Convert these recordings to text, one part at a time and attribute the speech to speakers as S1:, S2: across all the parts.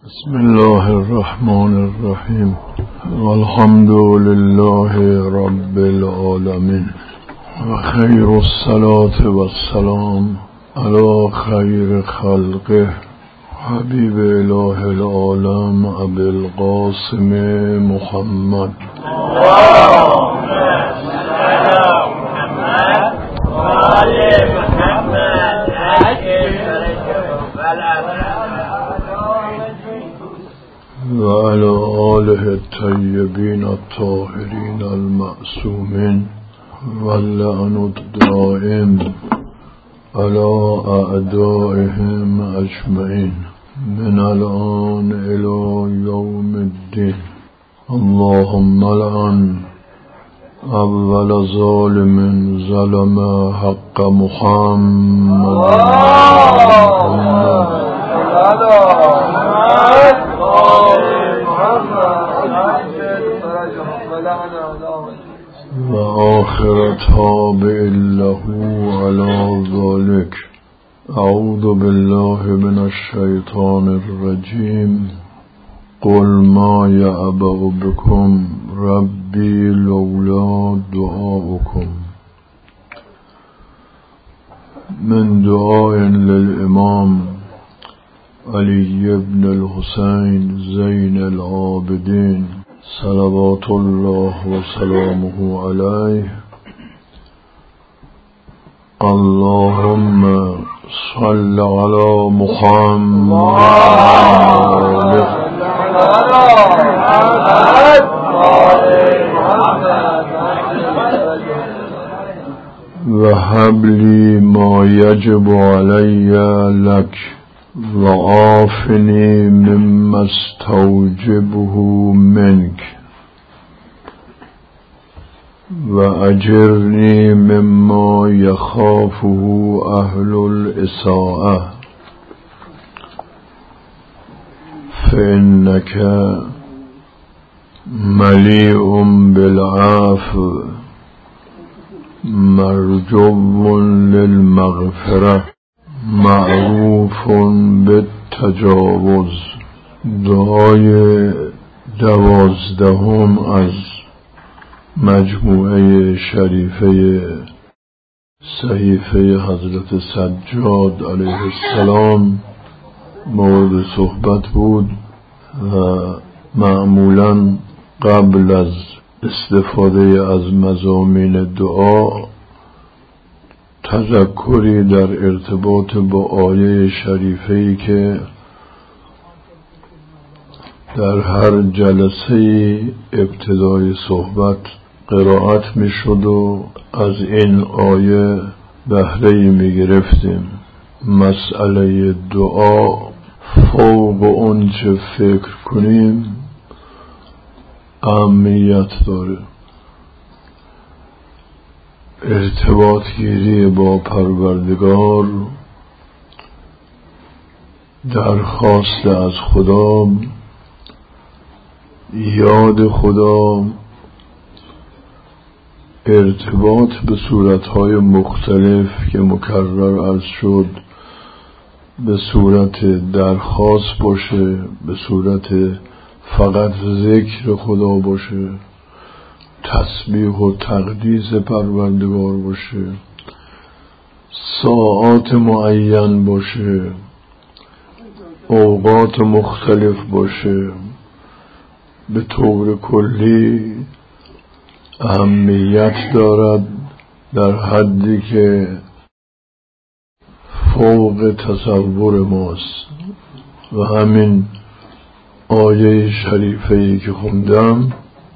S1: بسم الله الرحمن الرحیم والحمد لله رب العالمین و خیر الصلاة والسلام علی خیر خلقه حبیب اله العالم ابی القاسم محمد و علی آله الطیبین الطاهرین المعصومین واللعن الدائم علی اعدائهم اجمعین من الآن الی یوم الدین. اللهم لعن اول ظالم ظلم حق محمد و آخر تابع له علی ذلك. اعوذ بالله من الشیطان الرجیم. قل ما یعبأ بكم ربی لولا دعاؤکم. من دعاء للامام علی بن الحسین زین العابدین صلوات الله و سلامه علیه. اللهم صل علی محمد و هب لی ما یجب علی لک و عافنی مما استوجبه منک و اجرنی مما یخافه اهل الاساءة فانک ملیء بالعفو مرجو للمغفرة معروف بالتجاوز. دعای 12 از مجموعه شریفه صحیفه حضرت سجاد علیه السلام مورد صحبت بود و معمولا قبل از استفاده از مضامین دعا تذکری در ارتباط با آیه شریفه‌ای که در هر جلسه ابتدای صحبت قرائت می شد و از این آیه بهره‌ای می گرفتیم. مسئله دعا فوق اون چه فکر کنیم اهمیت داره. ارتباط گیری با پروردگار، درخواست از خدا، یاد خدا، ارتباط به صورتهای مختلف که مکرر عرض شد، به صورت درخواست باشه، به صورت فقط ذکر خدا باشه، تسبیح و تقدیس پروردگار باشه، ساعات معین باشه، اوقات مختلف باشه، به طور کلی اهمیت دارد در حدی که فوق تصور ماست. و همین آیه شریفه‌ای که خوندم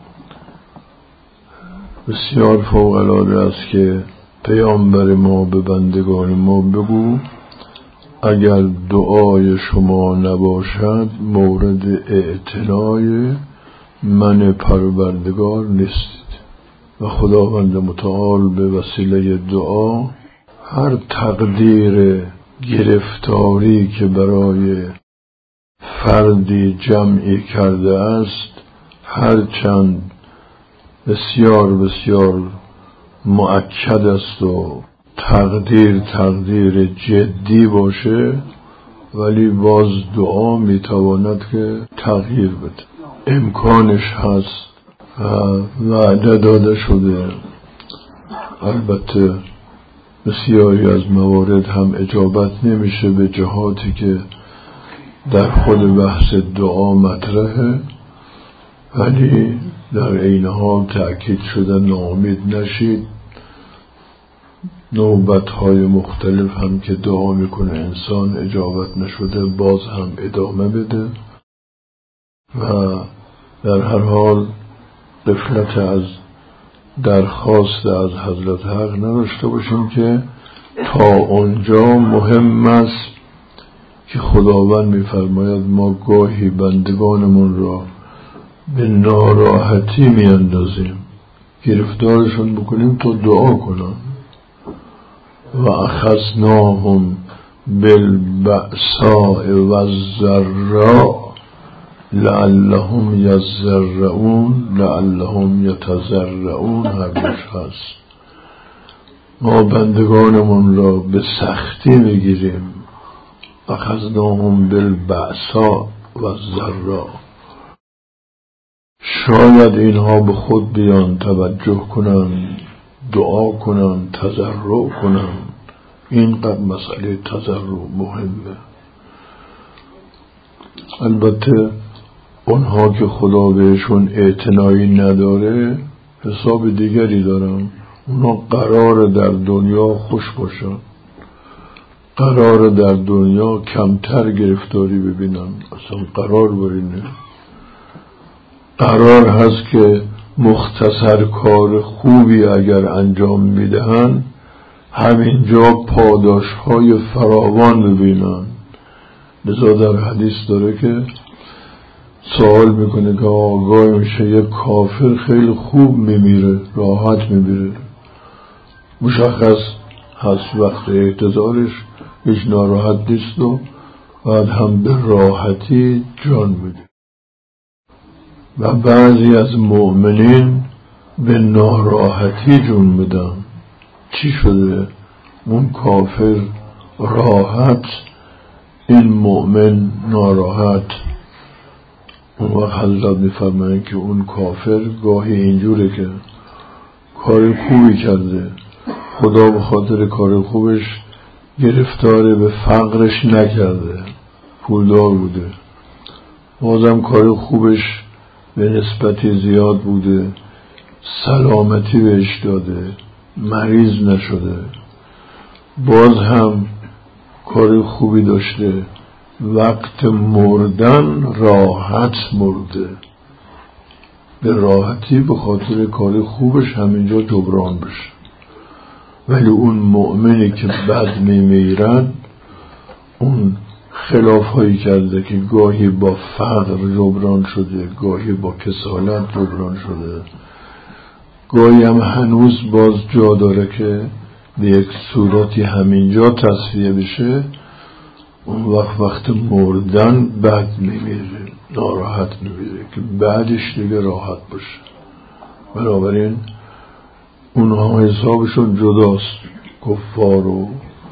S1: بسیار فوق العاده است که پیامبر ما به بندگان ما بگو اگر دعای شما نباشد مورد اعتنای من پروردگار نیستید. و خداوند متعال به وسیله دعا هر تقدیر گرفتاری که برای فردی جمعی کرده است، هرچند بسیار بسیار مؤکد است و تقدیر جدی باشه، ولی باز دعا میتواند که تغییر بده. امکانش هست و وعده داده شده. البته بسیاری از موارد هم اجابت نمیشه به جهاتی که در خود بحث دعا مطرحه، ولی در عین حال تأکید شده ناامید نشید. نوبت‌های مختلف هم که دعا میکنه انسان اجابت نشده باز هم ادامه بده و در هر حال غفلت از درخواست از حضرت حق نداشته باشیم که تا اونجا مهم است که خداوند میفرماید ما گاهی بندگانمون را به ناراحتی میاندازیم، گرفتارشون بکنیم تا دعا کنن. و اخذناهم بالبأساء والضراء لعلهم یضرعون لعلهم یتضرعون. هر دوش هست. ما بندگانمون را به سختی میگیریم. اخذناهم بالبأساء والضراء. شاید اینها به خود بیان، توجه کنن، دعا کنن، تضرع کنن. اینقدر مسئله تضرع مهمه. البته اونها که خدا بهشون اعتنایی نداره حساب دیگری دارن. اونها قرار در دنیا خوش باشن، قرار در دنیا کمتر گرفتاری ببینن. اصلا قرار برینه. قرار هست که مختصر کار خوبی اگر انجام میدهن همینجا پاداشهای فراوان ببینن. لذا در حدیث داره که سوال میکنه که آگاه میشه یک کافر خیلی خوب میمیره، راحت میمیره، مشخص هست وقت احتضارش هیچ ناراحت نیست و بعد هم به راحتی جان میده. و بعضی از مؤمنین به ناراحتی جون میدن. چی شده؟ اون کافر راحت، این مؤمن ناراحت. اون وقت حضرت میفرمایند که اون کافر گاهی اینجوره که کار خوبی کرده، خدا به خاطر کار خوبش گرفتار به فقرش نکرده، پولدار بوده، بازم کار خوبش به نسبتی زیاد بوده، سلامتی بهش داده، مریض نشده، باز هم کار خوبی داشته، وقت مردن راحت مرده. به راحتی به خاطر کار خوبش همینجا جبران بشه. ولی اون مؤمنی که بد میمیرد اون خلاف هایی کرده که گاهی با فقر جبران شده، گاهی با کسالت جبران شده، گاهی هم هنوز باز جا داره که به یک صورتی همینجا تصفیه بشه. اون وقت مردن بد میمیره، ناراحت میمیره که بعدش دیگه راحت باشه. بنابراین اونها حسابشون جداست. کفار و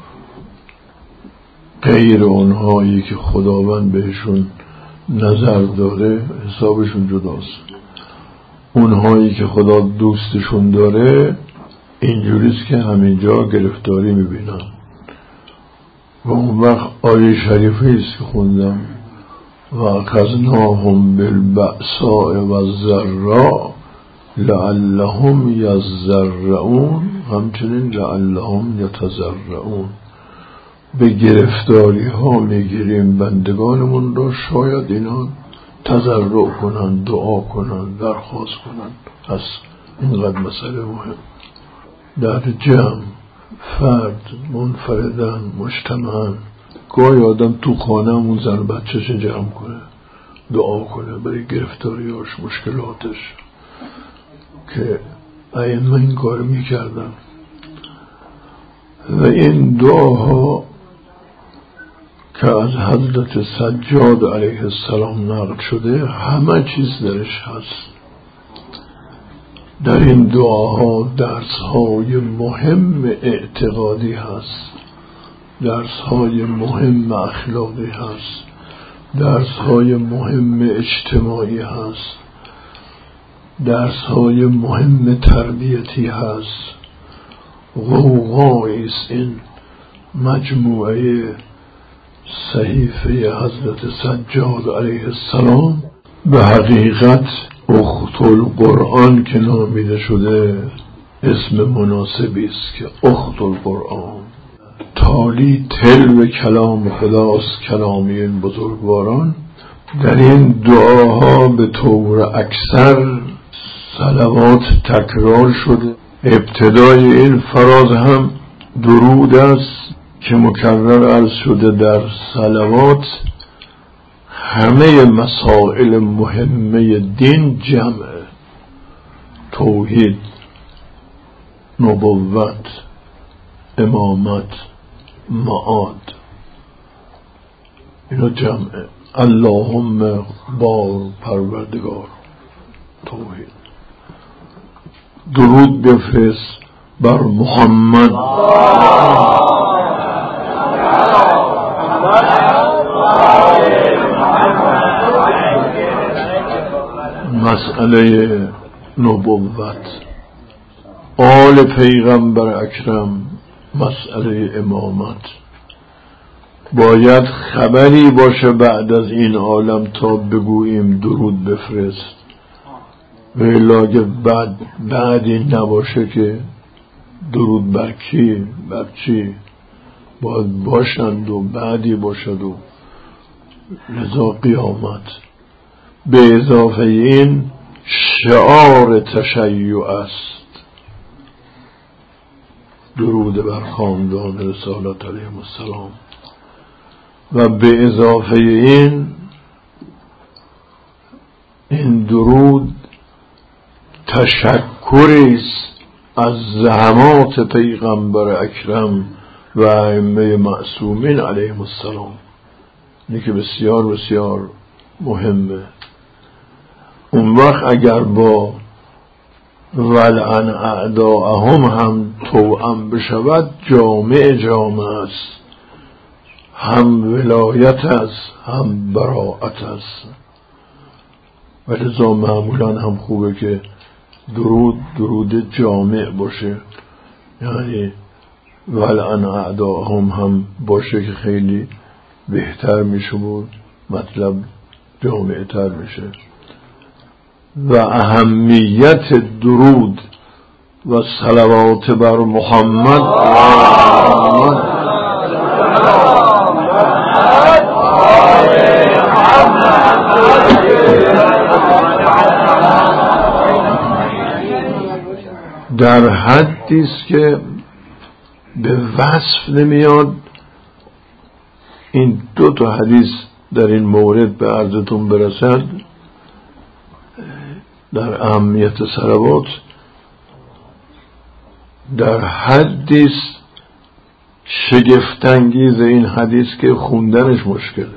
S1: غیر اونهایی که خداوند بهشون نظر داره حسابشون جداست. اونهایی که خدا دوستشون داره اینجوریست که همینجا گرفتاری میبینن. و اون وقت آیه شریفه است که خوندم و اخذناهم بالبأساء والضراء لعلهم یضرعون، همچنین لعلهم یتضرعون. به گرفتاری ها میگیریم بندگانمون را، شاید اینا تضرع کنن، دعا کنن، درخواست کنن. پس اینقدر مسئله مهم. در جمع، فرد، منفردن، مجتمعن، گاهی آدم تو خانه همون زن بچهش جمع کنه، دعا کنه برای گرفتاریاش، مشکلاتش، که ائمه این کار میکردن. و این دعاها که از حضرت سجاد علیه السلام نقل شده همه چیز درش هست. در این دعاها درسهای مهم اعتقادی هست. درس‌های مهم اخلاقی هست، درس‌های مهم اجتماعی هست، درس‌های مهم تربیتی هست. غوغایی است این مجموعه صحیفه حضرت سجاد علیه السلام. به حقیقت اخت القرآن که نامیده شده اسم مناسبی است که اخت القرآن تالی تلو کلام خداست، کلامی این بزرگواران. در این دعاها به طور اکثر صلوات تکرار شده. ابتدای این فراز هم درود است که مکرر عرض شده در صلوات همه مسائل مهمه دین جمع: توحید، نبوت، امامت، معاد، اینا جمعه. اللهم بار پروردگار، توحید. درود بفرست بر محمد مسئله نبوت، آل پیغمبر اکرم مسئله امامت. باید خبری باشه بعد از این عالم تا بگوییم درود بفرست، و الا اگه بعدی نباشه که درود بر کی بر چی باید باشند و بعدی باشد و لذا قیامت. به اضافه این شعار تشیع است، درود بر خاندان رسالت علیهم السلام. و به اضافه این درود تشکری است از زحمات پیغمبر اکرم و ائمه معصومین علیهم السلام. اینی که بسیار بسیار مهمه. اون وقت اگر با ولعن اعداءهم هم توأم بشود جامع است، هم ولایت است هم براءت است. و لذا معمولا هم خوبه که درود جامع باشه، یعنی ولعن اعداءهم هم باشه که خیلی بهتر میشه بود، مطلب جامع تر میشه. و اهمیت درود و صلوات بر محمد در حدی است که به وصف نمیاد. این دو تا حدیث در این مورد به عرضتون برسد در اهمیت صلوات. در حدی است شگفت‌انگیز این حدیث که خوندنش مشکله.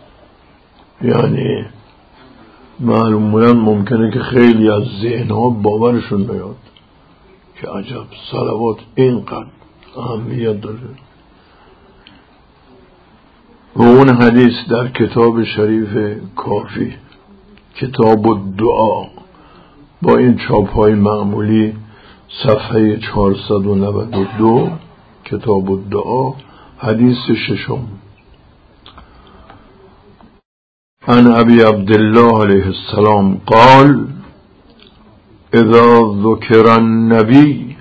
S1: یعنی معلوماً ممکنه که خیلی از ذهنها باورشون نیاد که عجب صلوات اینقدر اهمیت داره. و اون حدیث در کتاب شریف کافی، کتاب الدعا، با این چاپ‌های معمولی، صفحه 492، کتاب الدعا، حدیث ششم. عن ابی عبدالله علیه السلام قال: اذا ذکر النبی،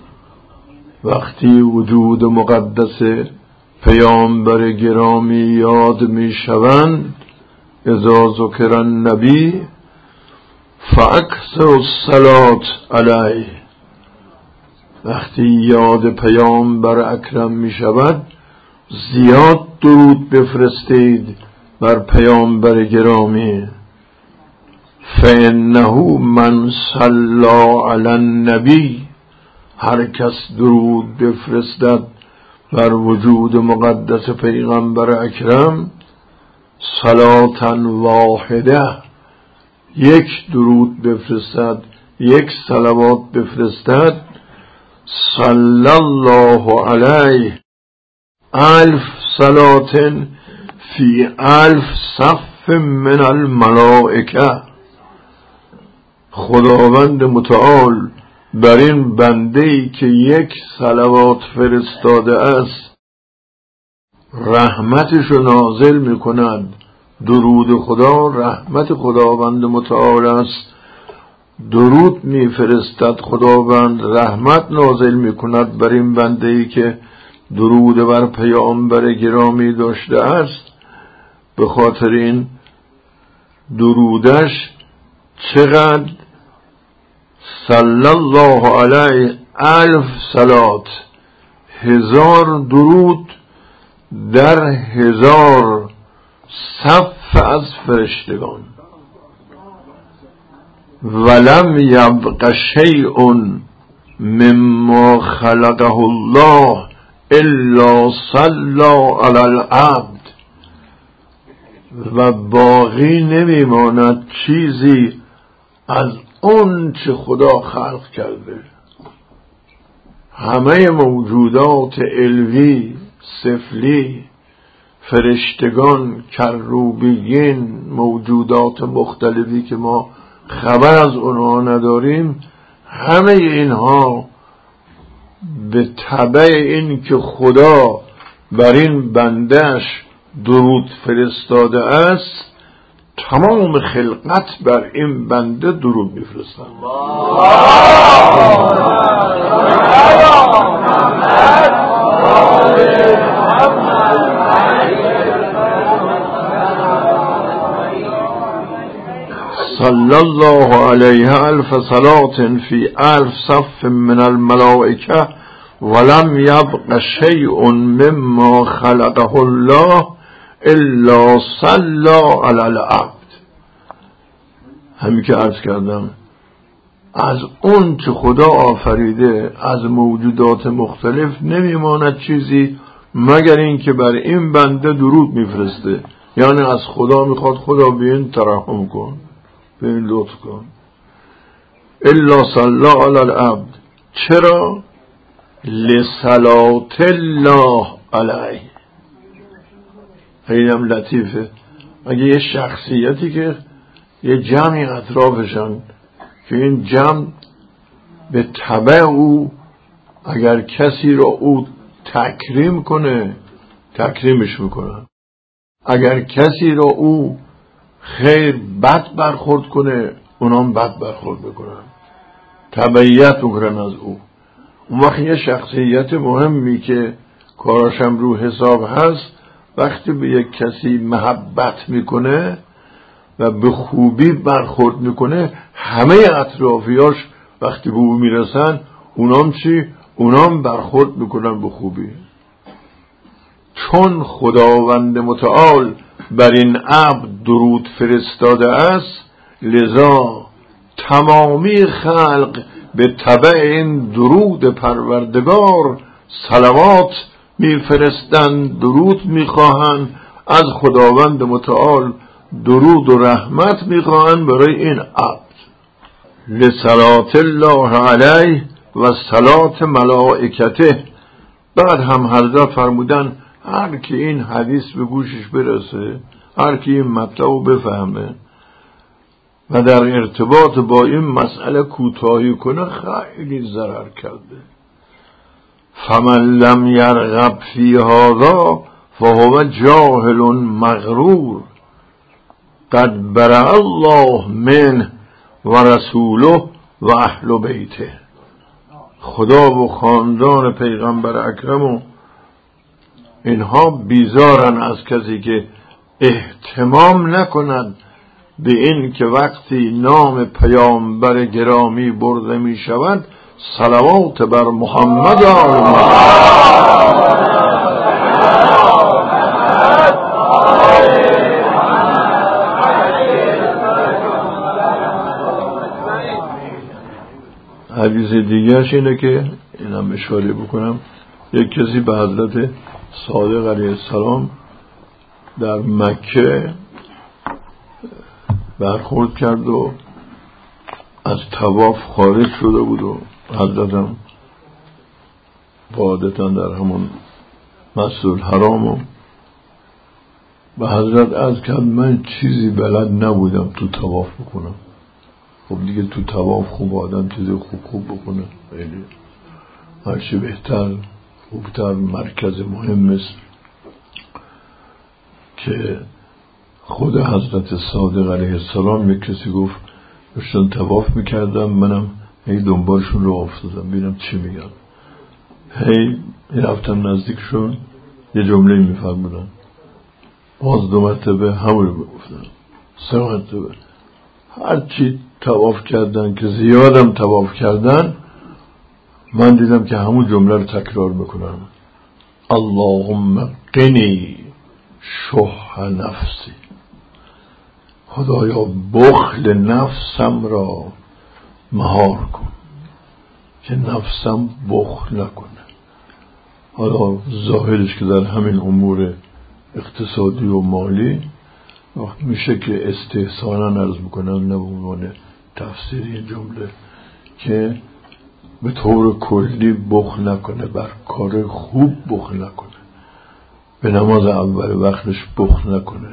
S1: وقتی وجود مقدس پیامبر گرامی یاد می شوند، اذا ذکر النبی فاکثر الصلاة علیه، وقتی یاد پیامبر اکرم می شود زیاد درود بفرستید بر پیامبر گرامی. فانه من صلی علی النبی، هر کس درود بفرستد بر وجود مقدس پیغمبر اکرم، صلاة واحده، یک درود بفرستد، یک صلوات بفرستد، صلی الله علیه، 1000 صلاة فی 1000 صف من الملائکه. خداوند متعال بر این بنده‌ای که 1 صلوات فرستاده است رحمتشو نازل میکند. درود خدا رحمت خداوند متعال است. درود میفرستد خداوند، رحمت نازل میکند بر این بنده‌ای که درود بر پیامبر گرامی داشته است. به خاطر این درودش چقدر صلی الله علیه 1000 صلات، 1000 درود در 1000 صف از فرشتگان. ولم یبق شیء مما خلقه الله الا صلی علی العبد. و باقی نمیماند چیزی از اون چه خدا خلق کرده. همه موجودات علوی، سفلی، فرشتگان، کروبیین، موجودات مختلفی که ما خبر از اونها نداریم، همه اینها به تبع این که خدا بر این بندش درود فرستاده است، تمام خلقت بر این بنده درود میفرستند. صلی الله علیه 1000 صلاة فی 1000 صف من الملائکه ولم یبق شیء مما خلقه الله الا صلی علی العبد. همین که عرض کردم از اون که خدا آفریده از موجودات مختلف نمیماند چیزی مگر این که بر این بنده درود میفرسته. یعنی از خدا میخواد خدا به این ترحم کن، به این لطف کن. الا صلی علی العبد. چرا؟ لصلات الله علیه. خیلی هم لطیفه. اگه یه شخصیتی که یه جمعی اطرافشن که این جمع به تبع او اگر کسی را او تکریم کنه تکریمش میکنن، اگر کسی را او خیر بد برخورد کنه اونام بد برخورد میکنن، تبعیت میکنن از او. اون وقت یه شخصیت مهمی که کاراشم رو حساب هست وقتی به یک کسی محبت میکنه و به خوبی برخورد میکنه همه اطرافیاش وقتی به او میرسن اونام چی؟ اونام برخورد میکنن به خوبی. چون خداوند متعال بر این عبد درود فرستاده است لذا تمامی خلق به تبع این درود پروردگار صلوات میفرستند، درود میخواهند از خداوند متعال، درود و رحمت میخواهند برای این عبد. لصلات الله علیه و صلات ملائکته. بعد هم حضرت فرمودن هر کی این حدیث به گوشش برسه، هر کی این مطلب بفهمه و در ارتباط با این مسئله کوتاهی کنه خیلی ضرر کرده. فمن لم یرغب فی هذا فهو جاهل مغرور قد برأ الله منه و رسوله و اهل بیته. خدا و خاندان پیغمبر اکرم و اینها بیزارن از کسی که اهتمام نکند به این که وقتی نام پیامبر گرامی برده می شود صلوات بر محمد آل محمد. حدیث دیگرش اینه که اینم اشاره بکنم، یک کسی به حضرت صادق علیه السلام در مکه برخورد کرد و از طواف خارج شده بود و حضرت هم عادتا در همون مسجد حرامو به حضرت عرض کرد من چیزی بلد نبودم تو طواف بکنم. خب دیگه تو طواف خوب آدم چیزی خوب بکنه، خیلی هرچی بهتر خوبتر. مرکز مهم است که خود حضرت صادق علیه السلام یک کسی گفت داشتن طواف میکردم، منم هی دنبالشون رو افتادم ببینم چی میگن. هی رفتم نزدیکشون، یه جمله میفرمودن، باز 2 مرتبه همون رو گفتن، 3 مرتبه. هرچی طواف کردن که زیادم طواف کردن، من دیدم که همون جمله رو تکرار میکنن، اللهم قنی شح نفسی، خدایا بخل نفسم را مهار کن که نفسم بخل نکنه. حالا ظاهرش که در همین امور اقتصادی و مالی میشه که استحسانا عرض میکنن، نه به عنوان تفسیری این جمله، که به طور کلی بخل نکنه، بر کار خوب بخل نکنه، به نماز اول وقتش بخل نکنه،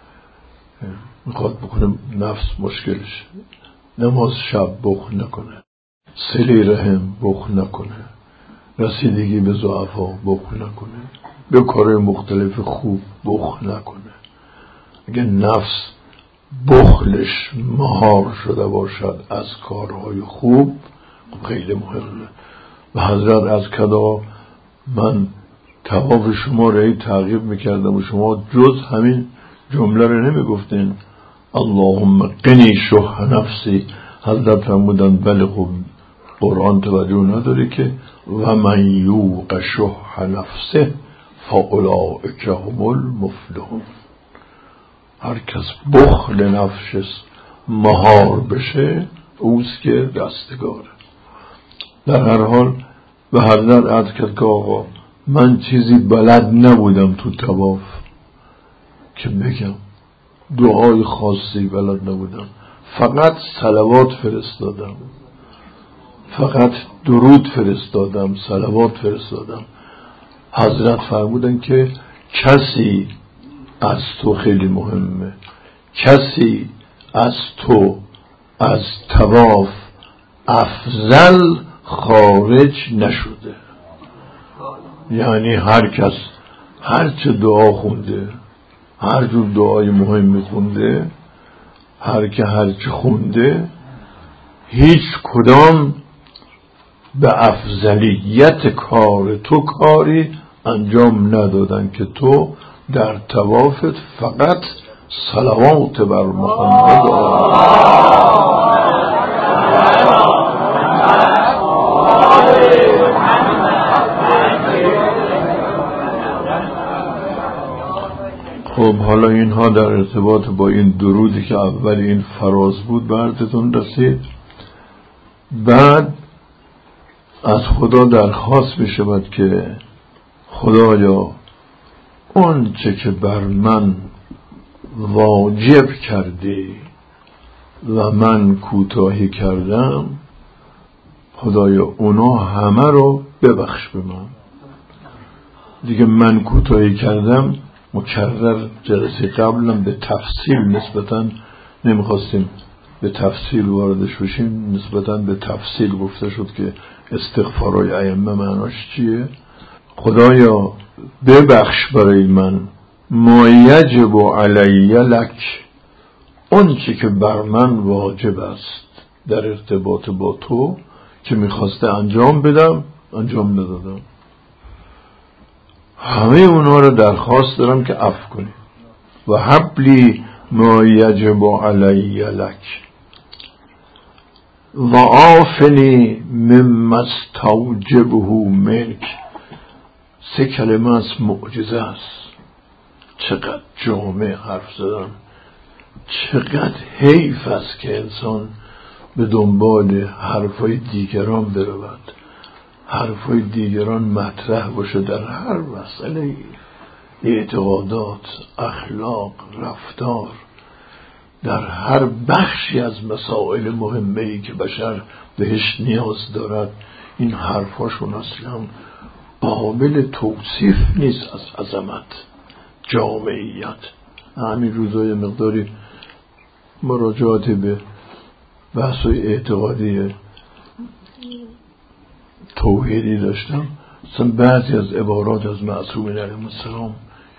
S1: میخواد بکنه نفس مشکلش، نماز شب بخل نکنه، صله رحم بخل نکنه، رسیدگی به ضعفا بخل نکنه، به کار مختلف خوب بخل نکنه. اگه نفس بخلش مهار شده باشد از کارهای خوب، خیلی مهمه. و حضرت از کدا من طواف شما رو تعقیب میکردم و شما جز همین جمله رو نمیگفتین، اللهم قنی شح نفسی. حضرت فرمودن بله خب قرآن توجه نداره که و من یوق شح نفسه فاولئک هم المفلحون. هر کس بخل نفسش مهار بشه اوست که رستگاره. در هر حال به حضرت عرض کرد که آقا من چیزی بلد نبودم تو طواف که بگم، دعای خاصی بلد نبودم، فقط صلوات فرستادم، فقط درود فرستادم، صلوات فرستادم. حضرت فرمودن که کسی از تو، خیلی مهمه، کسی از تو از طواف افضل خارج نشده. یعنی هر کس هر چه دعا خونده، هر جور دعای مهمی خونده، هر که هر چه خونده، هیچ کدام به افضلیت کار تو کاری انجام ندادن که تو در طوافت فقط صلوات بر محمد خب حالا اینها در ارتباط با این درودی که اول این فراز بود بردتون رسید. بعد از خدا درخواست می شود که خدایا اون چه که بر من واجب کردی و من کوتاهی کردم، خدایا اونا همه رو ببخش به من. دیگه من کوتاهی کردم، مکرر جلسه قبلم به تفصیل نسبتاً نمیخواستیم به تفصیل واردش بشیم، نسبتاً به تفصیل گفته شد که استغفارای ائمه معناش چیه. خدایا ببخش برای من ما یجب علی لک، اون چی که بر من واجب است در ارتباط با تو که میخواسته انجام بدم انجام ندادم. همه اونها رو درخواست دارم که عفو کنی. و حبلی ما یجب علی لک و عافنی مما استوجبه منک. 3 کلمه از معجزه است. چقدر جامع حرف زدم، چقدر حیف است که انسان به دنبال حرفای دیگران برود، حرفای دیگران مطرح باشه در هر مسئله، اعتقادات، اخلاق، رفتار، در هر بخشی از مسائل مهمه‌ای که بشر بهش نیاز دارد. این حرفاشون اصلا قابل توصیف نیست از عظمت جامعیت. همین روزای مقداری مراجعات به بحث‌های اعتقادی توحیدی داشتم. مثلا بعضی از عبارات از معصومین علیهم السلام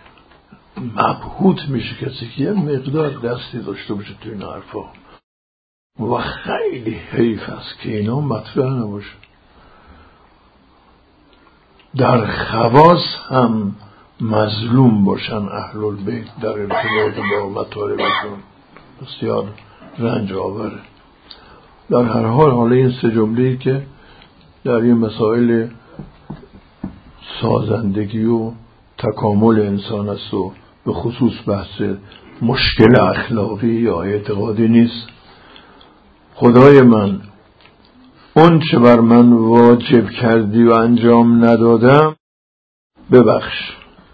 S1: مبهوت میشه کسی که یه مقدار دستی داشته باشه تو این حرفا و خیلی حیف است که اینا مطرح نباشه. در خواص هم مظلوم باشن اهل البیت در ارتباط با مطالبشون بسیار رنج آوره. در هر حال حالا این سه جمله‌ای که در این مسائل سازندگی و تکامل انسان است و به خصوص بحث مشکل اخلاقی یا اعتقادی نیست. خدای من اون چه بر من واجب کردی و انجام ندادم ببخش.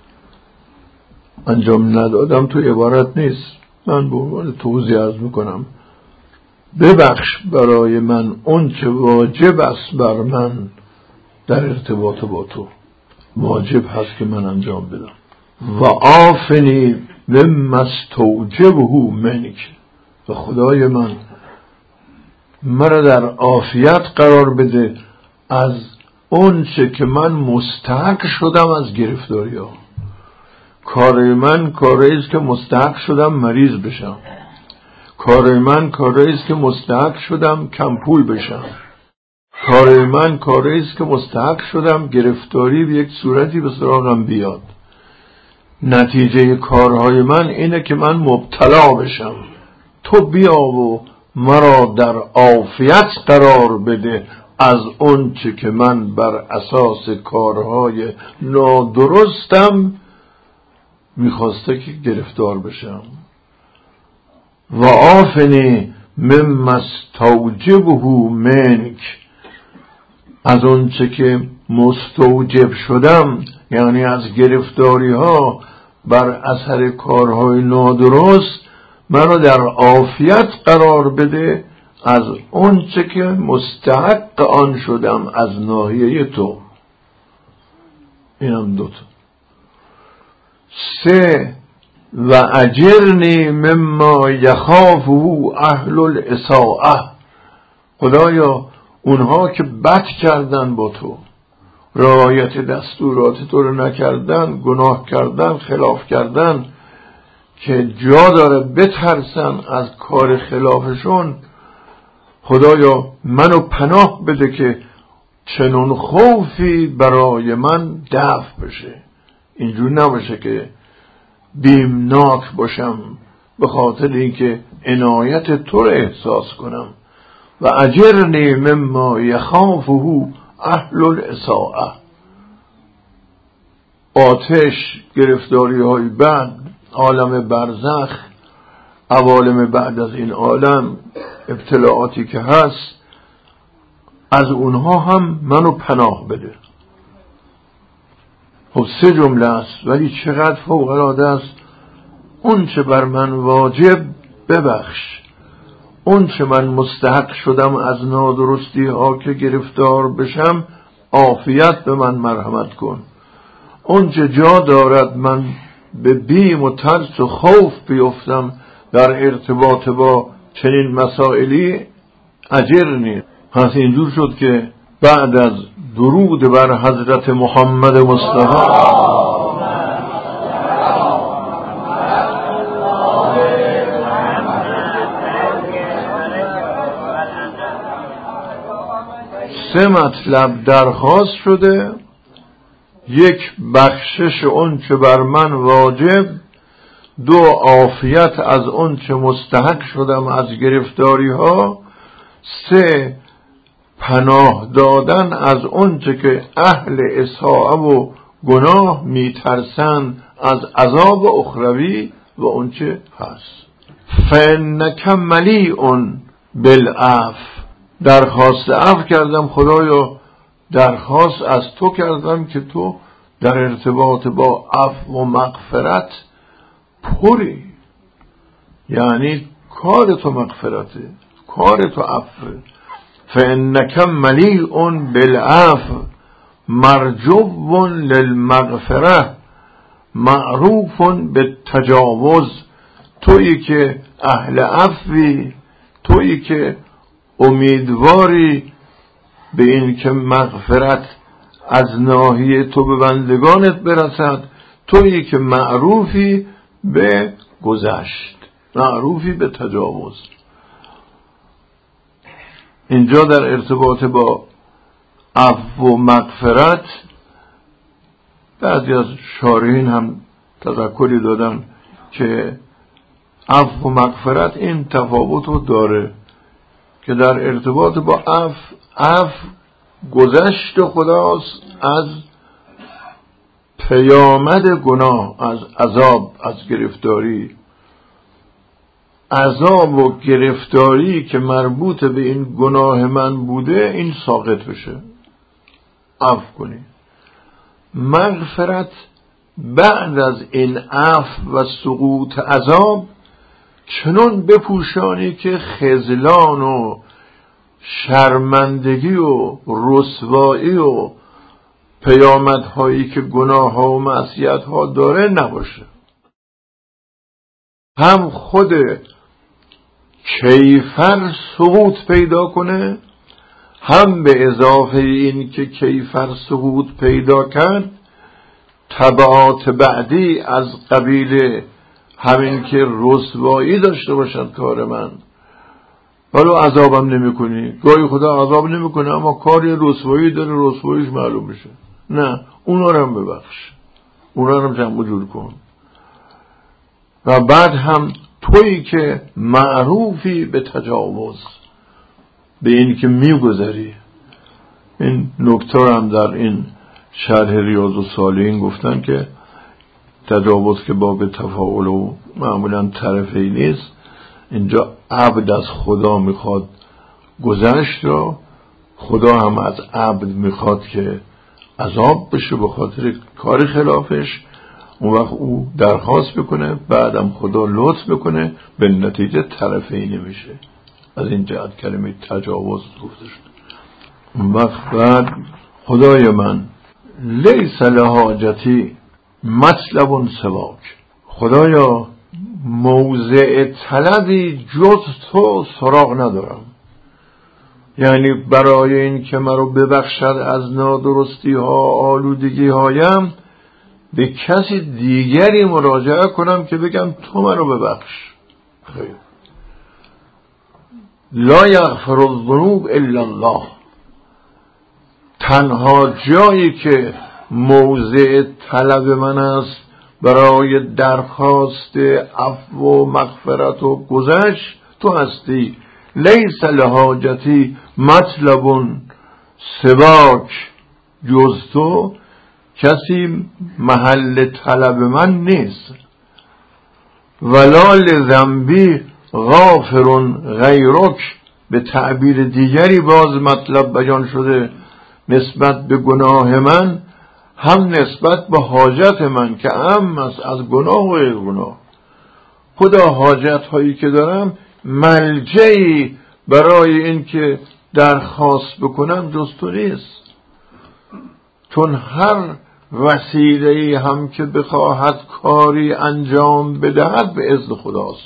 S1: انجام ندادم تو عبارت نیست، من به عنوان توضیح عرض میکنم. ببخش برای من اون چه واجب است بر من در ارتباط با تو، واجب هست که من انجام بدم. و عافنی مما استوجبه منک، و خدای من مرا در عافیت قرار بده از اون چه که من مستحق شدم از گرفتاری ها. کار من کاری است که مستحق شدم مریض بشم، کار من کاری است که مستحق شدم کم پول بشم، کار من کاری است که مستحق شدم گرفتاری به یک صورتی به سراغم بیاد. نتیجه کارهای من اینه که من مبتلا بشم. تو بیا و مرا در عافیت قرار بده از اون چه که من بر اساس کارهای نادرستم میخواسته که گرفتار بشم. و عافنی مما استوجبه منک، از اون چه که مستوجب شدم یعنی از گرفتاری ها بر اثر کارهای نادرست منو در عافیت قرار بده از اون چه که مستحق آن شدم از ناحیه تو. اینم دوتا. 3 و اجرنی مما یخافه اهل الاساءه، خدایا اونها که بد کردن با تو، رعایت دستورات تو رو نکردن، گناه کردن، خلاف کردن، که جا داره بترسن از کار خلافشون، خدایا منو پناه بده که چنون خوفی برای من دفع بشه. اینجور نباشه که بیمناک باشم به خاطر اینکه عنایت تو رو احساس کنم. و اجرنی مما یخافه اهل الاساءه، آتش، گرفتاری های بعد، عالم برزخ، عوالم بعد از این عالم، ابتلاعاتی که هست، از اونها هم منو پناه بده. خب 3 جمله است ولی چقدر فوق العاده است. اون چه بر من واجب ببخش، اون چه من مستحق شدم از نادرستی ها که گرفتار بشم عافیت به من مرحمت کن. اون چه جا دارد من به بیم و ترس و خوف بیفتم در ارتباط با چنین مسائلی اجرنی. پس اینجور شد که بعد از درود بر حضرت محمد مصطفی سه مطلب درخواست شده. 1 بخشش اون چه بر من واجب، 2 عافیت از اون چه مستحق شدم از گرفتاری ها، 3 پناه دادن از اون چه که اهل اساءه و گناه میترسن از عذاب اخروی و اون چه هست. فانک ملیء بالعفو، درخواست عفو کردم خدایا، درخواست از تو کردم که تو در ارتباط با عفو و مغفرت پری، یعنی کار تو مغفرته، کار تو عفو. فانک ملیء بالعفو مرجو للمغفره معروف به تجاوز. تویی که اهل عفوی، تویی که امیدواری به این که مغفرت از ناحیه تو به بندگانت برسد، تویی که معروفی به گذشت، معروفی به تجاوز. اینجا در ارتباط با عفو و مغفرت بعضی از شارحین هم تذکری دادن که عفو و مغفرت این تفاوت رو داره که در ارتباط با عفو گذشت خداست از پیامد گناه، از عذاب، از گرفتاری. عذاب و گرفتاری که مربوط به این گناه من بوده این ساقط بشه، عفو کنی. مغفرت بعد از این عفو و سقوط عذاب چنون بپوشانی که خذلان و شرمندگی و رسوایی و پیامدهایی که گناه ها و معصیت ها داره نباشه. هم خود کیفر سقوط پیدا کنه، هم به اضافه این که کیفر سقوط پیدا کرد تبعات بعدی از قبیل همین که رسوایی داشته باشد کار من. ولی عذابم نمی کنی، گاهی خدا عذاب نمی کنه اما کاری رسوایی داره، رسواییش معلوم بشه. نه، اونا رو هم ببخش، اونا رو هم جمع جور کن. و بعد هم تویی که معروفی به تجاوز، به این که میگذری. این نکته هم در این شرح ریاض الصالحین گفتن که تجاوز که باب تفاعل و معمولا طرفی نیست، اینجا عبد از خدا میخواد گذشت را، خدا هم از عبد میخواد که عذاب بشه به خاطر کار خلافش. اون وقت او درخواست بکنه، بعدم خدا لطف بکنه، به نتیجه طرفینی میشه. از این جهت کلمه تجاوز گفته شد. اون وقت بعد خدای من لیس لحاجتی مطلب سواک، خدایا موضع طلبی جز تو سراغ ندارم. یعنی برای این که مرا ببخشد از نادرستی ها آلودگی هایم به کسی دیگری مراجعه کنم که بگم تو مرا ببخش؟ خیر. لا یغفر الذنوب الا الله، تنها جایی که موضع طلب من است برای درخواست عفو و مغفرت و گذشت تو هستی. لیس لحاجتی مطلب سواک، جز تو کسی محل طلب من نیست. ولا لذنبی غافر غیرک، به تعبیر دیگری باز مطلب بیان شده نسبت به گناه من، هم نسبت به حاجت من که عام است از گناه و غیر گناه. خدا حاجت هایی که دارم ملجئی برای این که درخواست بکنم جز تو نیست. چون هر وسیله‌ای هم که بخواهد کاری انجام بدهد به اذن خداست.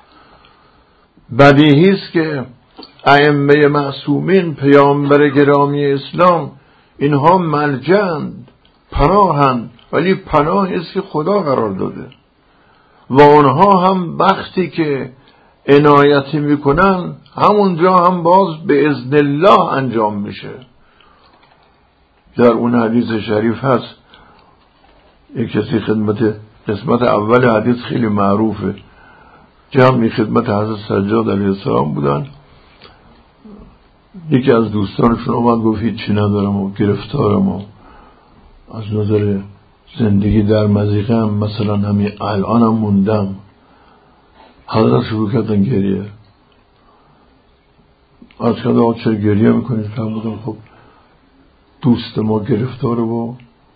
S1: بدیهی است که ائمه معصومین، پیامبر گرامی اسلام، اینها ملجأند، پناهند، ولی پناهی است که خدا قرار داده و اونها هم وقتی که عنایتی میکنن همونجا هم باز به اذن الله انجام میشه. در اون حدیث شریف هست، یک کسی خدمت قسمت اول حدیث خیلی معروفه، جمعی خدمت حضرت سجاد علیه السلام بودن. یکی از دوستانشون اومد گفت هیچی ندارم و گرفتارم و از نظر زندگی در مضیقه هم، مثلا همین الانم موندم. حضرت شروع کردن گریه. از کده چرا گریه میکنید؟ فرمودن خب دوست ما گرفتاره و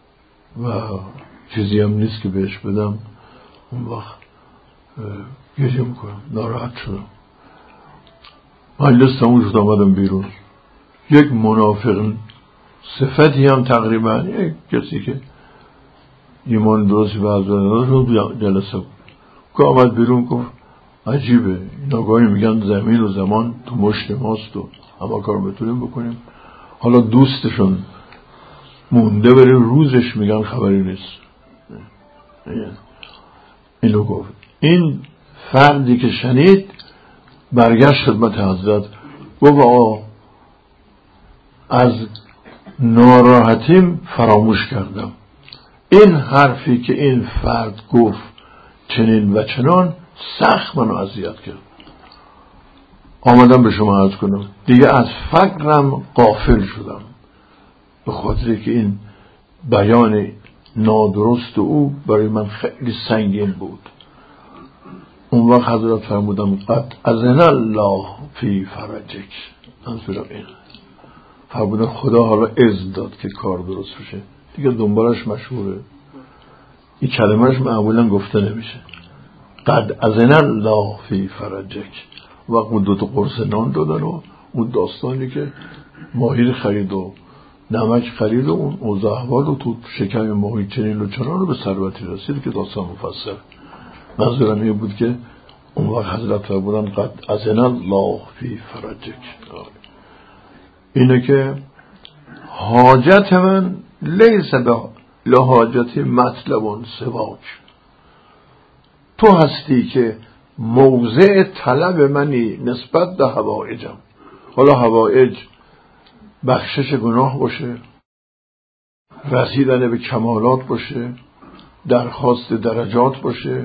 S1: چیزی هم نیست که بهش بدم. اون وقت گریه میکنم، ناراحت شدم. مجلس تموم شد، آمدم بیرون. یک منافق صفتی هم تقریبا یک کسی که ایمان درستی به حضرت رو جلسه بود که آمد بیرون گفت عجیبه اینا گاهی میگن زمین و زمان تو مشت ماست و همه کار بتونیم بکنیم، حالا دوستشون مونده بریم روزش میگن خبری نیست. اینو گفت. این فردی که شنید برگشت خدمت حضرت گفت آقا از ناراحتیم فراموش کردم، این حرفی که این فرد گفت چنین و چنان سخت منو اذیت کرد، آمدم به شما عرض کنم دیگه از فقرم غافل شدم به خاطر که این بیان نادرست او برای من خیلی سنگین بود. اون وقت حضرت فرمودم قد اذن الله فی فرجک، منظورم این فرمودن خدا حالا اذن داد که کار درست بشه دیگه، دنبالش مشهوره، این کلمهش معمولا گفته نمیشه. قد اذن الله فی فرجک. وقت اون 2 قرص نان دادن و اون داستانی که ماهی خرید و نمک خرید و اون اوضاع احوال و تو شکم ماهی چنین و چنان رو به ثروتی رسید که داستان مفصل. منظورم این بود که اون وقت حضرت فرمودن قد اذن الله فی فرجک، اینه که حاجت من لیس به لحاجتی مطلب سواک، تو هستی که موضع طلب منی نسبت به حوائجم. حالا حوائج بخشش گناه باشه، رسیدن به کمالات باشه، درخواست درجات باشه،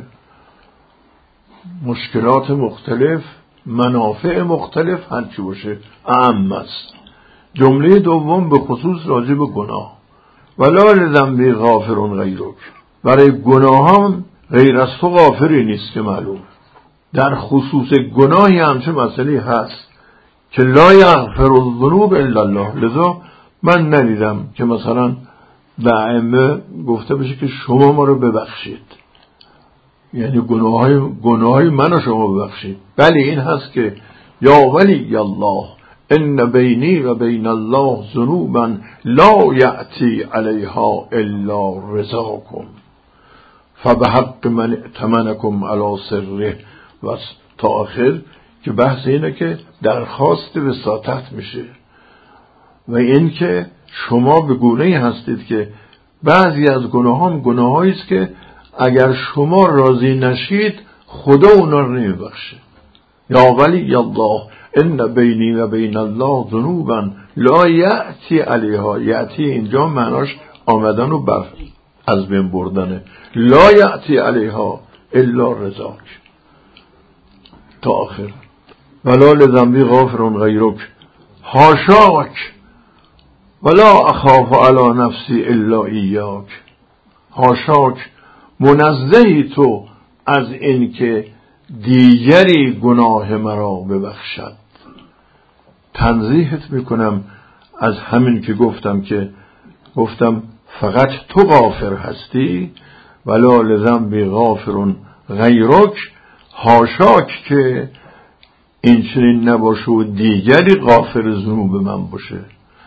S1: مشکلات مختلف، منافع مختلف، هرچی باشه اعم است. جمله دوم به خصوص راجع به گناه، ولا لذنبی غافر غیرک، برای گناهان غیر از تو غافری نیست که معلوم. در خصوص گناهی همچه مسئله هست که لا یغفر الذنوب الا الله، لذا من ندیدم که مثلا در ائمه گفته بشه که شما ما رو ببخشید، یعنی گناههای من رو شما ببخشید. بلی این هست که یا ولی الله ان بینی و بین الله ذنوبا لا یأتی علیها الا رضاکم فبحق من ائتمنکم علی سره، و تا آخر که بحث اینه که درخواست وساطت میشه و این که شما به گونه‌ای هستید که بعضی از گناهان گناهایی است که اگر شما راضی نشید خدا اونا رو نمیبخشه. یا ولی الله ان بینی و بین الله ذنوبا لا یأتی علیها، یأتی اینجا معناش آمدن و بر از بین بردنه، لا یأتی علیها الا رضاک تا آخر. ولا لذنبی غافر غیرک حاشاک ولا اخاف علی نفسی الا ایاک. حاشاک، منزهی تو از این که دیگری گناه مرا ببخشد. تنزیهت میکنم از همین که گفتم فقط تو غافر هستی، ولا لذنبی غافر غیرک، حاشاک که این چنین نباشه و دیگری غافر ذنوب من باشه.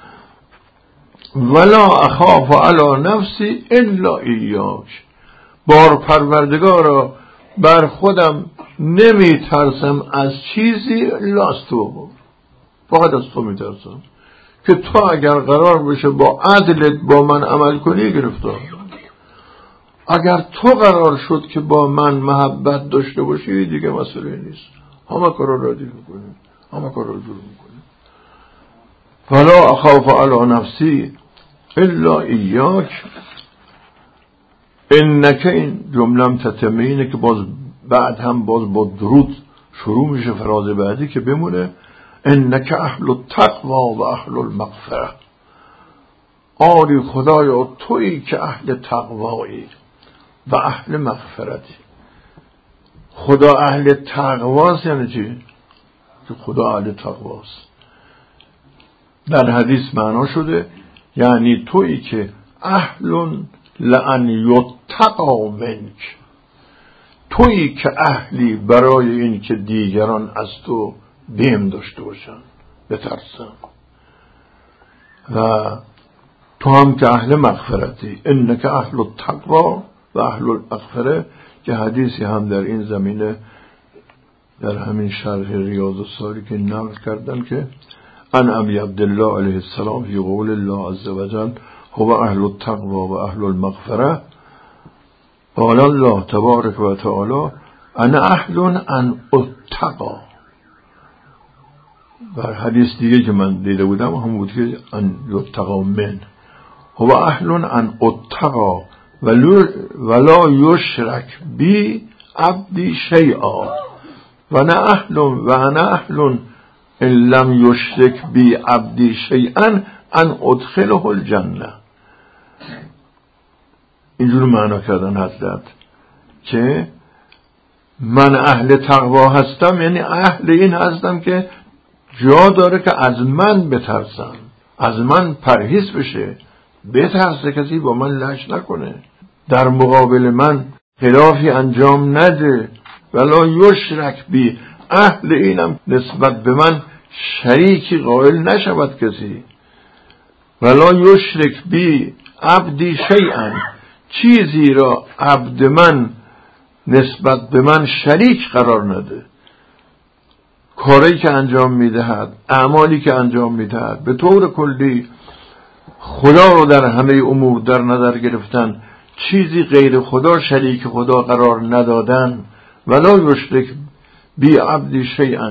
S1: ولا اخاف علی نفسی الا ایاک، بار پروردگارا بر خودم نمی ترسم از چیزی الا از تو، فقط از تو می ترسم که تو اگر قرار بشه با عدلت با من عمل کنی گرفتار، اگر تو قرار شد که با من محبت داشته باشی دیگه مسئله نیست، همه کارا را دیگه میکنی، همه کارا را جور میکنی. فلا اخاف علی نفسی الا ایاک. انک، این جملم تتمینه که باز بعد هم باز با درود شروع میشه فراز بعدی که بمونه انک اهل التقوا و اهل المغفره. آری خدایا تویی که اهل تقوایی و اهل مغفرتی. خدا اهل تقواست یعنی چی؟ که خدا اهل تقواست. در حدیث معنا شده یعنی تویی که اهل لأن یتقی منک، تویی که اهلی برای این که دیگران از تو بیم داشته باشن، بترسن. و تو هم که اهل مغفرتی، انک اهل التقوا و اهل المغفره، که حدیثی هم در این زمینه در همین شرح ریاض الصالحین نقل کردن که عن ابی عبدالله علیه السلام فی قول الله عز وجل هو اهل التقوا و اهل المغفره قال الله تبارک و تعالی انا اهل ان اتقا. و حدیث دیگه که من دیده بودم هم بود که ان یتقا من هو اهل ان اتقا ولا یشرک بی عبدی شیئا و انا اهل ان لم یشرک بی عبدی شیئا ان ادخله الجنه. اینجور معنا کردن حضرت که من اهل تقوا هستم، یعنی اهل این هستم که جا داره که از من بترسم، از من پرهیز بشه، بترسه کسی با من لش نکنه، در مقابل من خلافی انجام نده. ولا یشرک بی، اهل اینم نسبت به من شریکی قائل نشود کسی. ولا یشرک بی عبدی شیئا، چیزی را عبد من نسبت به من شریک قرار نده. کاری که انجام میدهد، اعمالی که انجام میدهد، به طور کلی خدا رو در همه امور در نظر گرفتن، چیزی غیر خدا شریک خدا قرار ندادن. ولا یشرک بی عبدی شیئا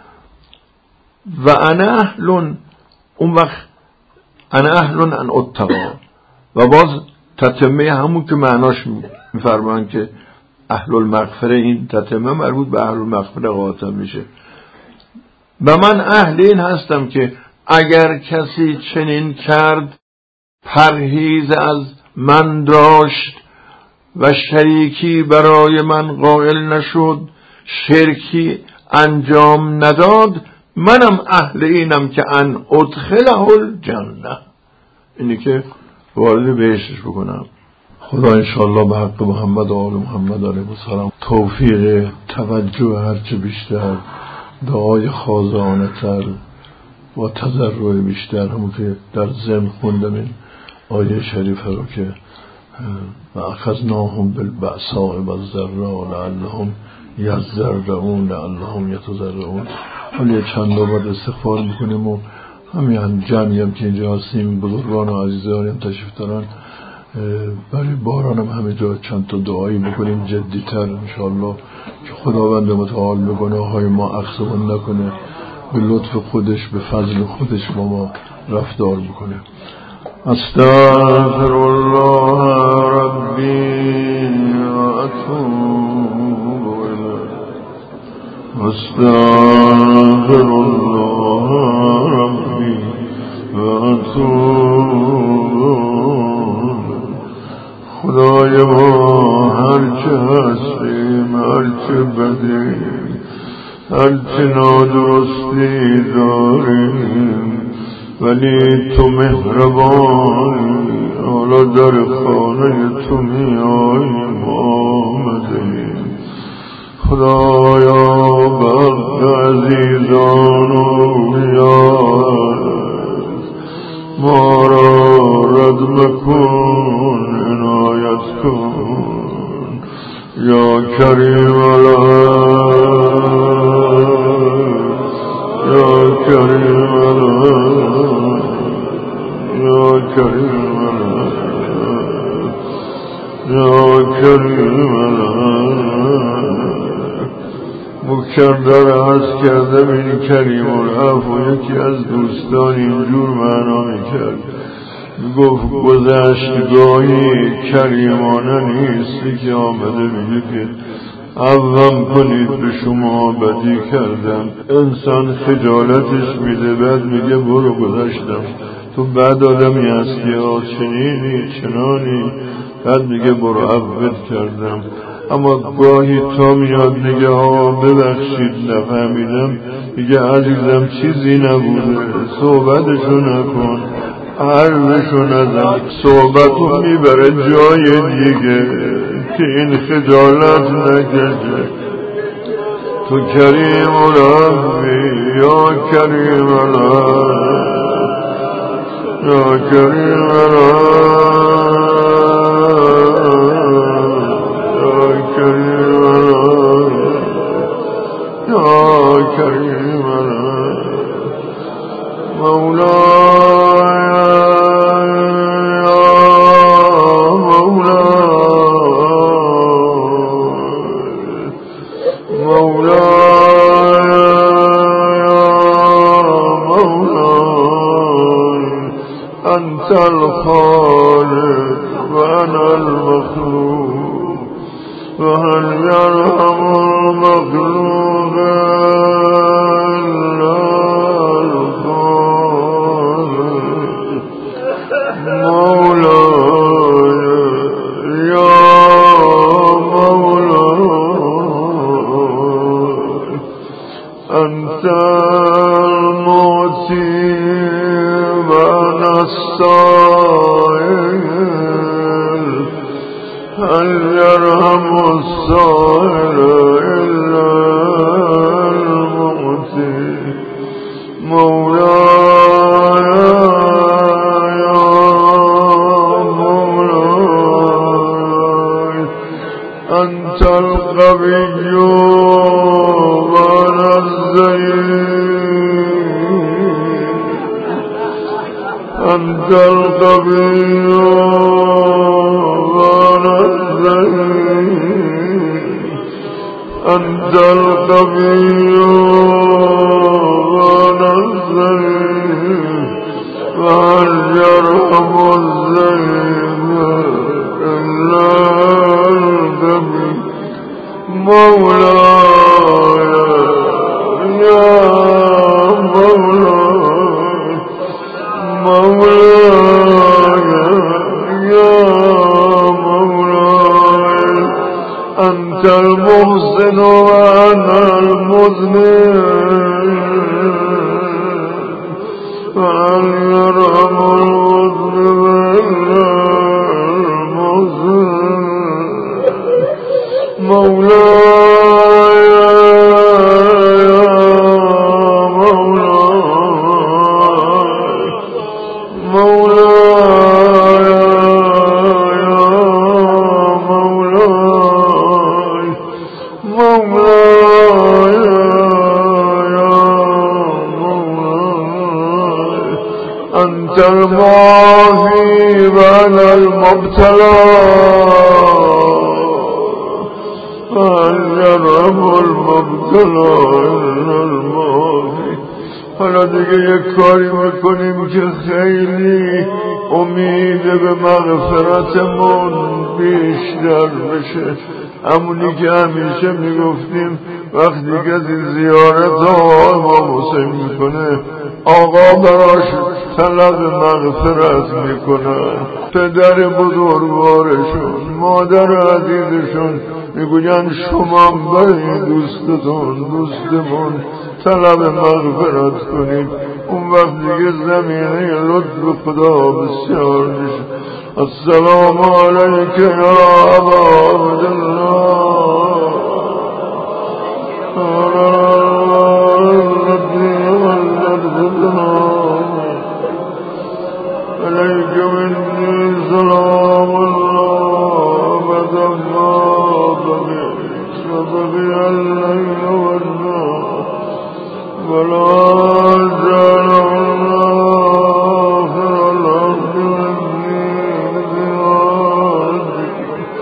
S1: و انا اهل، اون وقت انا اهل ان اتقا. و باز تتمه همون که معناش میفرمان که اهل المغفره، این تتمه مربوط به اهل المغفره قاطع میشه. و من اهل این هستم که اگر کسی چنین کرد، پرهیز از من داشت و شریکی برای من قائل نشد، شرکی انجام نداد، منم اهل اینم که ان ادخله الجنه، اینی که وارد بهشتش بکنم. خدا انشاءالله به حق محمد و آل محمد علیه السلام توفیق توجه هرچه بیشتر، دعای خازانه تر و تضرع بیشتر، همون که در ضمن خوندم این آیه شریفه رو که و اخذناهم بالبأساء والضراء لعلهم یضرعون لعلهم یتضرعون. حالا چند بار استغفار میکنیم و همین جمعی هم که اینجا هستیم، بزرگان و عزیزان هم تشریف دارن، برای باران هم همه جا چند تا دعایی بکنیم جدیتر انشاءالله که خداوند متعال به گناه های ما اخذمون نکنه، به لطف خودش به فضل خودش با ما رفتار بکنه. استغفر الله ربی و اتوب الیه. استغفر الله ربی و اتوب. خدای ما هرچه هستیم، هرچه بدیم، هرچه نادرستی داریم، ولی تو مهربانی، حالا در خانه تو میاییم آمدیم. خدایا بخت عزیزان و بیاد، ما را رد مکن، عنایت کن یا کریم یا کریم یا کریم یا کریم مکرر عرض کردم این کریم العفو. یکی از دوستان اینجور معنا میکرد، گفت گذشتگاهی کریمانه نیستی که آمده میگه که عوام کنید به شما بدی کردم. انسان خجالتش میده، بعد میگه برو گذشتم. تو بعد آدمی هستی چنینی چنانی، بعد میگه برو عفوت کردم. اما گاهی تا میاد میگه آقا ببخشید نفهمیدم، میگه عزیزم چیزی نبوده، صحبتشو نکن، عرضشو نزن، صحبتو میبره جای دیگه که این خجالت نکشه. تو کریم ربی یا کریم الله یا کریمنا یا کریمنا یا کریمنا أنت الخالق وأنا المخلوق وهل يرحم المخلوق إلا الخالق مولاي يا مولاي أنت المعطي السائل هل يرحم السائل إلا المعطي مولاي يا مولاي أنت القوي وأنا الضعيف أنت القوي وأنا الضعيف أنت القوي وأنا الضعيف وهل يرحم الضعيف إلا القوي مولاي يا مولاي مولاي يا مولاي أنت المحسن وأنا المذنب وهل يرحم المذنب إلا المذنب مولاي يا مولاي مولاي يا مولاي مولاي يا مولاي أنت المعافي وأنا المبتلى هل يرحم المبتلى إلا المعافي حالا دیگه یک کاری میکنیم که خیلی امید به مغفرتمون بیشتر بشه. همونی که همیشه میگفتیم وقتی که از این زیارت ها امام حسین میکنه آقا براش طلب مغفرت میکنن، پدر بزرگوارشون مادر عزیزشون میگوین شما برای دوستمون طلب مغفرت کنید. اون وقت دیگه زمینه لطف خدا بسیار میشه. السلام علیک یا ابا عبدالله علیک منی سلام الله بدما بقی الليل والنهار ولا زال الله العبد مني بزيادتي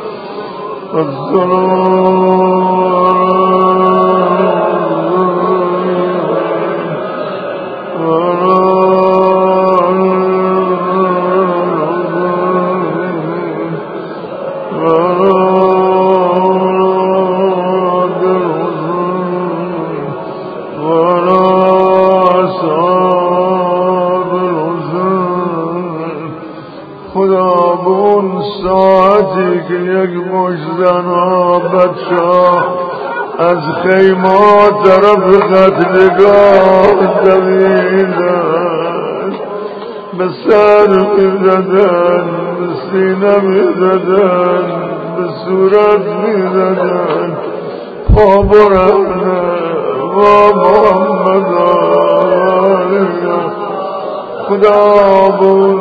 S1: خدا به اون ساعتی که یک مجزن ها بچه از خیمه طرف قتلگاه دویدن، به سر میزدن، به سینه میزدن، به صورت میزدن، پا برهنه و محمد آلیه خدا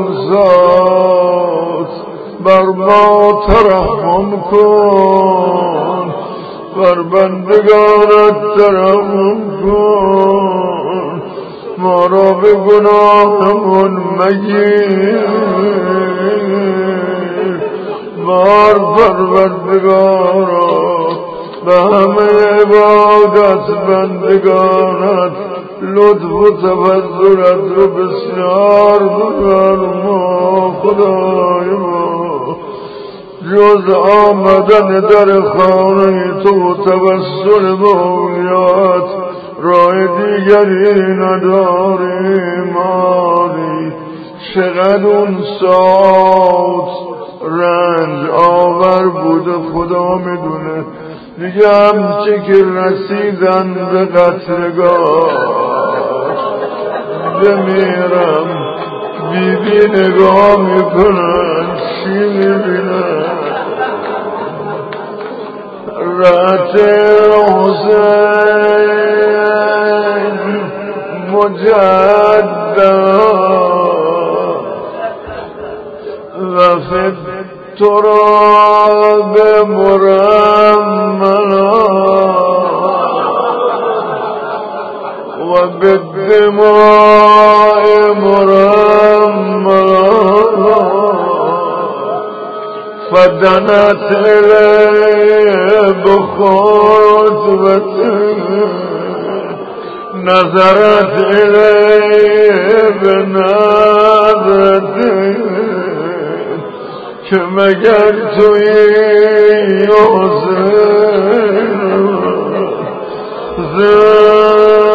S1: بوزاد بر ما ترحم کن، بر بندگانت ترحم کن، ما را به گناهمون مگیر. بار پروردگارا به همه عبادت بندگانت لطف و تفضلت رو بسیار بفرما. خدای ما جز آمدن در خانه تو و توسل به اولیات راه دیگری نداریم. آری چقدر اون ساعت رنج آور بوده خدا میدونه. دیگه همچه که رسیدن به قتلگاه بمیرم بیبی نگاه میکنن چی میبینن؟ رات حسین مجدد و فی التراب مرملا و بالدماء مرملا فدنت الیه بخطوة نظرت الیه بنظرت که مگر توی حسین